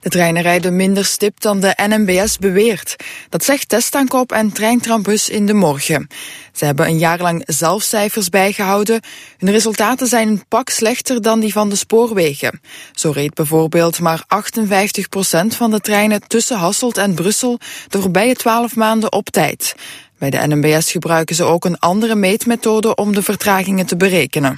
De treinen rijden minder stipt dan de NMBS beweert. Dat zegt Testaankoop en Treintrambus in De Morgen. Ze hebben een jaar lang zelf cijfers bijgehouden. Hun resultaten zijn een pak slechter dan die van de spoorwegen. Zo reed bijvoorbeeld maar 58% van de treinen tussen Hasselt en Brussel de voorbije 12 maanden op tijd. Bij de NMBS gebruiken ze ook een andere meetmethode om de vertragingen te berekenen.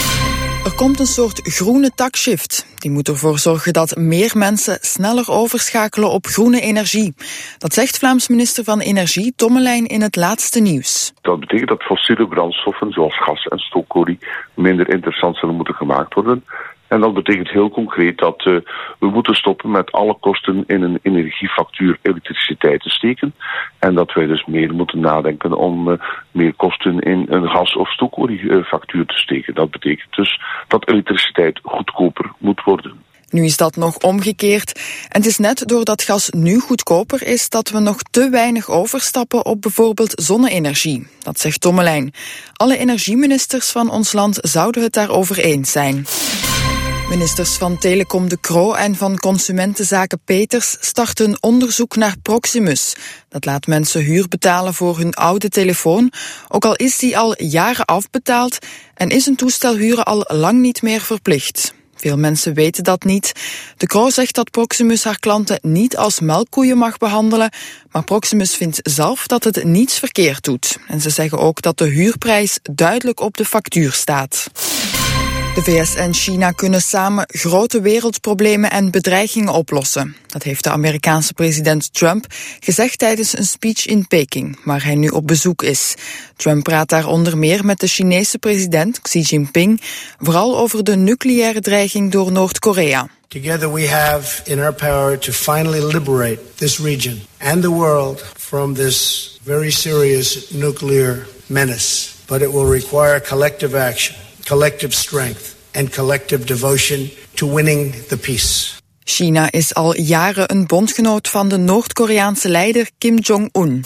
Er komt een soort groene taxshift. Die moet ervoor zorgen dat meer mensen sneller overschakelen op groene energie. Dat zegt Vlaams minister van Energie Tommelijn in het laatste nieuws. Dat betekent dat fossiele brandstoffen zoals gas en stookolie minder interessant zullen moeten gemaakt worden. En dat betekent heel concreet dat we moeten stoppen met alle kosten in een energiefactuur elektriciteit te steken. En dat wij dus meer moeten nadenken om meer kosten in een gas- of stookoliefactuur te steken. Dat betekent dus dat elektriciteit goedkoper moet worden. Nu is dat nog omgekeerd. En het is net doordat gas nu goedkoper is dat we nog te weinig overstappen op bijvoorbeeld zonne-energie. Dat zegt Tommelijn. Alle energieministers van ons land zouden het daarover eens zijn. Ministers van Telecom De Croo en van Consumentenzaken Peters starten een onderzoek naar Proximus. Dat laat mensen huur betalen voor hun oude telefoon, ook al is die al jaren afbetaald en is een toestel huren al lang niet meer verplicht. Veel mensen weten dat niet. De Croo zegt dat Proximus haar klanten niet als melkkoeien mag behandelen, maar Proximus vindt zelf dat het niets verkeerd doet. En ze zeggen ook dat de huurprijs duidelijk op de factuur staat. De VS en China kunnen samen grote wereldproblemen en bedreigingen oplossen. Dat heeft de Amerikaanse president Trump gezegd tijdens een speech in Peking, waar hij nu op bezoek is. Trump praat daar onder meer met de Chinese president Xi Jinping, vooral over de nucleaire dreiging door Noord-Korea. Together we have in our power to finally liberate this region and the world from this very serious nuclear menace. But it will require collective action, collective strength and collective devotion to winning the peace. China is al jaren een bondgenoot van de Noord-Koreaanse leider Kim Jong-un.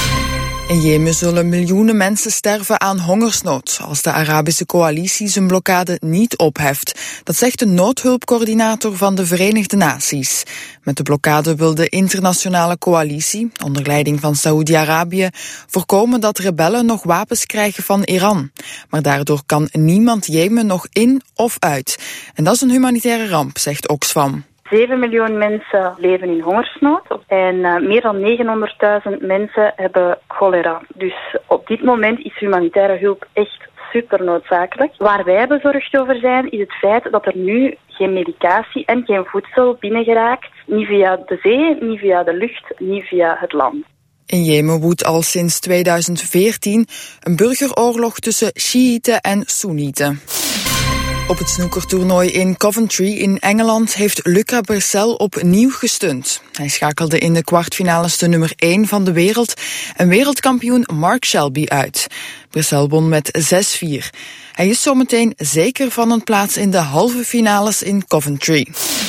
In Jemen zullen miljoenen mensen sterven aan hongersnood als de Arabische coalitie zijn blokkade niet opheft. Dat zegt de noodhulpcoördinator van de Verenigde Naties. Met de blokkade wil de internationale coalitie, onder leiding van Saoedi-Arabië, voorkomen dat rebellen nog wapens krijgen van Iran. Maar daardoor kan niemand Jemen nog in of uit. En dat is een humanitaire ramp, zegt Oxfam. 7 miljoen mensen leven in hongersnood en meer dan 900.000 mensen hebben cholera. Dus op dit moment is humanitaire hulp echt super noodzakelijk. Waar wij bezorgd over zijn is het feit dat er nu geen medicatie en geen voedsel binnengeraakt. Niet via de zee, niet via de lucht, niet via het land. In Jemen woedt al sinds 2014 een burgeroorlog tussen Sjiïten en Soenieten. Op het snookertoernooi in Coventry in Engeland heeft Luca Brecel opnieuw gestunt. Hij schakelde in de kwartfinales de nummer 1 van de wereld en wereldkampioen Mark Shelby uit. Brecel won met 6-4. Hij is zometeen zeker van een plaats in de halve finales in Coventry.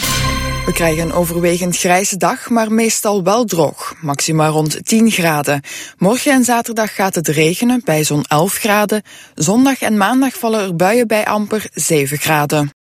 We krijgen een overwegend grijze dag, maar meestal wel droog. Maxima rond 10 graden. Morgen en zaterdag gaat het regenen bij zo'n 11 graden. Zondag en maandag vallen er buien bij amper 7 graden.